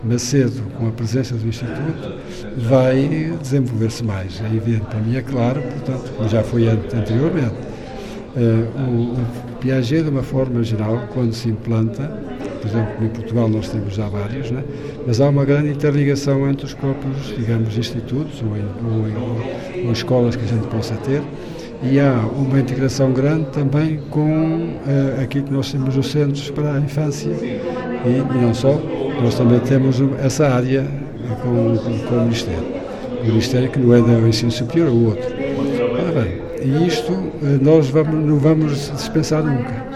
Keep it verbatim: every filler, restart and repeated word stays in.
Macedo, com a presença do Instituto, vai desenvolver-se mais. É evidente, para mim é claro, portanto, como já foi anteriormente. Uh, o, o Piaget, de uma forma geral, quando se implanta, por exemplo, em Portugal nós temos já vários, né? Mas há uma grande interligação entre os próprios, digamos, institutos ou, em, ou, em, ou escolas que a gente possa ter, e há uma integração grande também com uh, aquilo que nós temos os centros para a infância e, e não só, nós também temos essa área com, com, com o Ministério. O Ministério que não é do ensino superior, é o outro. Ora bem, e isto uh, nós vamos, não vamos dispensar nunca.